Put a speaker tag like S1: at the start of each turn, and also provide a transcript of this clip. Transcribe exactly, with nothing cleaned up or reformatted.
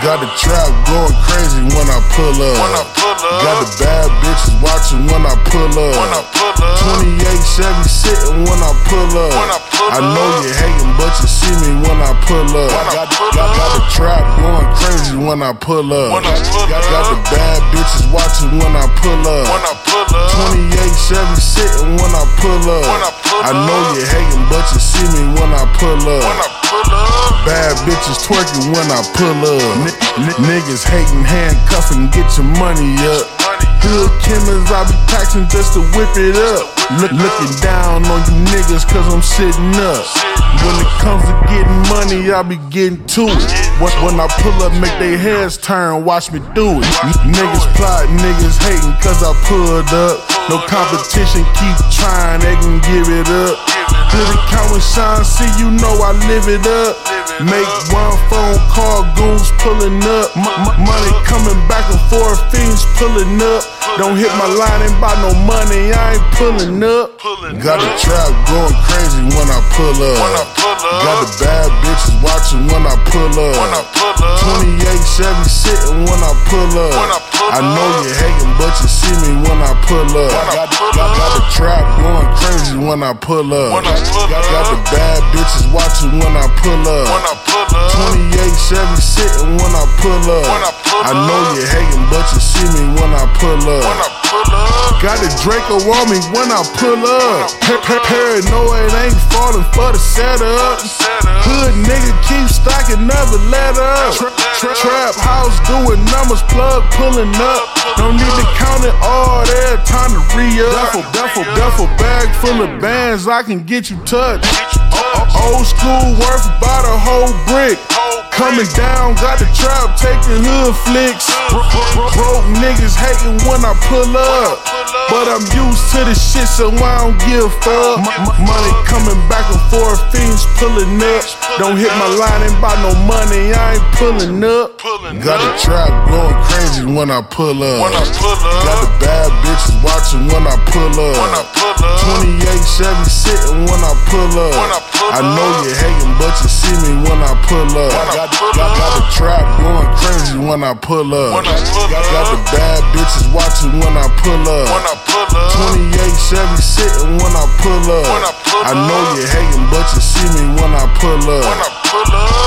S1: Got the trap going crazy when I pull up. Got the bad bitches watching when I pull up. twenty-eight Chevy sitting when I pull up. I know you hating, but you see me when I pull up. Got, got, got the trap going crazy when I pull up. Got, got the bad bitches watching when I pull up. twenty-eight Chevy sitting when I pull up. I know you hating, but you see me when I pull up. Bad bitches twerking when I pull up. N niggas hating, handcuffing, get your money up. Hood chemists, I be taxing just to whip it up. Look, looking down on you niggas cause I'm sitting up. When it comes to getting money, I be getting to it. When I pull up, make their heads turn, watch me do it. Niggas plotting, niggas hating cause I pulled up. No competition, keep trying, they can give it up. Good account and shine, see you know I live it up. Make one phone call, goons pulling up. M money coming back and forth, fiends pulling up. Don't hit my line, ain't buy no money, I ain't pulling up. Got the trap going crazy when I pull up. Got the bad bitches watching when I pull up. twenty-eight Chevy sitting when I pull up. I know you hating, but you see me when I pull up. Got, got, got the trap going crazy when I pull up. Got, got the bad bitches watching when I pull up. twenty-eight Chevy sitting when I pull up. I know you hating, but you see me when I pull up. Got the Draco on me when I pull up. Paranoid ain't falling for the setup. Hood nigga keep stacking, never let up. Trap house doing numbers, plug pulling up. Don't need to count it all, there time to re-up. Duffel, duffel, duffel bag full of bands, I can get you touched. Old school worth about a whole brick. Coming down, got the trap, taking hood flicks. Broke niggas hating when I pull up, but I'm used to the shit, so I don't give a fuck. Money coming back and forth, fiends pulling up. Don't hit my line, ain't buy no money, I ain't pulling up. Got the trap going crazy when I pull up. Got the bad bitches watching when I pull up. twenty-eight Chevy sitting when I pull up. I know you hating, but you see me when I pull up. Got, got, got the trap going crazy when I pull up. Got, got the bad bitches watching when I pull up. twenty-eight Chevy sitting when I pull up. I know you hating, but you see me when I pull up.